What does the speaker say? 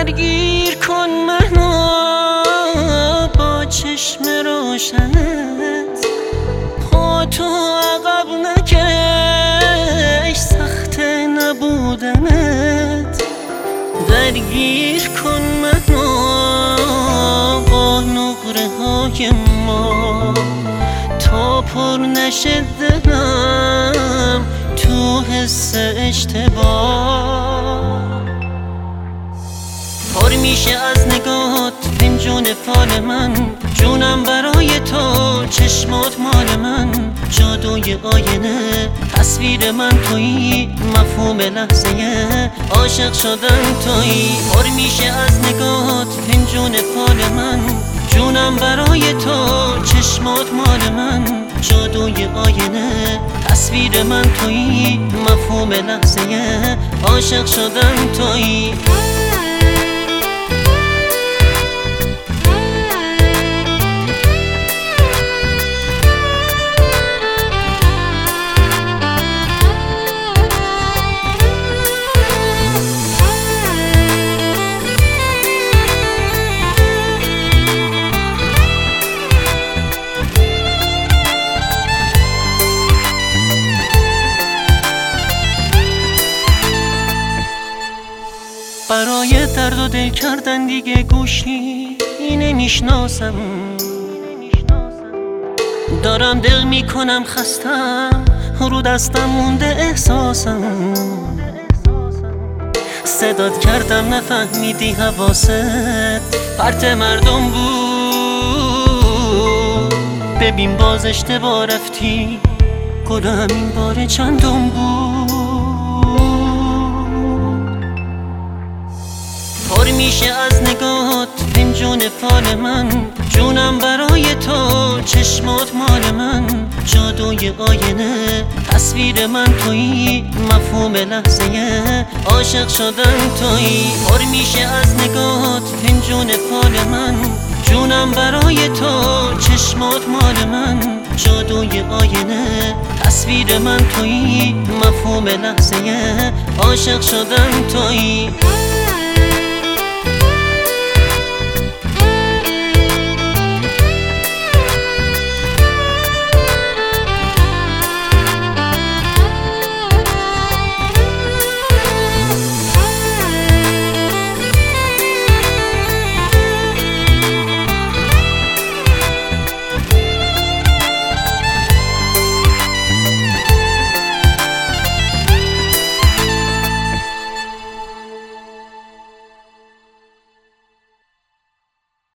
درگیر کن منو با چشم روشنت، پا تو عقب نکش سخت نبودنت. درگیر کن منو با نقره های ما تا پر نشه دلم تو حس اشتباه. پر میشه از نگاهات فنجون فال من، جونم برای تو چشمات مال من. جادوی آینه تصویر من تویی، مفهوم لحظه عاشق شدن تویی. پر میشه از نگاهات فنجون فال من، جونم برای تو چشمات مال من. جادوی آینه تصویر من تویی، مفهوم لحظه عاشق شدن تویی. برای درد و دل کردن دیگه گوشی نمیشناسم، دارم دل میکنم خستم، رو دستم مونده احساسم. صدات کردم نفهمیدی حواست پرت مردم بود. ببین باز اشتباه رفتی، گلم این بار چندم بود. پر میشه از نگاهات فنجون فال من، جونم برای تو چشمات مال من. جادوی آینه تصویر من تویی، مفهوم لحظه عاشق شدن تویی. پر میشه از نگاهات فنجون فال من، جونم برای تو چشمات مال من. جادوی آینه تصویر من تویی، مفهوم لحظه عاشق شدن تویی.